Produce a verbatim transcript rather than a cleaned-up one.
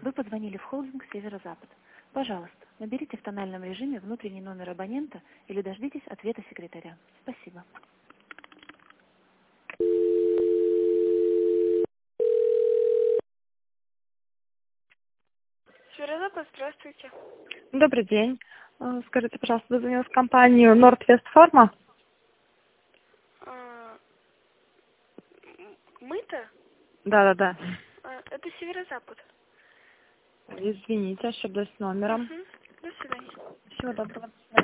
Вы позвонили в холдинг «Северо-Запад». Пожалуйста, наберите в тональном режиме внутренний номер абонента или дождитесь ответа секретаря. Спасибо. Северо-Запад, здравствуйте. Добрый день. Э, Скажите, пожалуйста, вы звонили в компанию Nordwest Pharma? А, м- Мы-то? Да, да, да. А, это Северо-Запад. Извините, ошиблась номером. Угу. До свидания. Всего доброго. До свидания.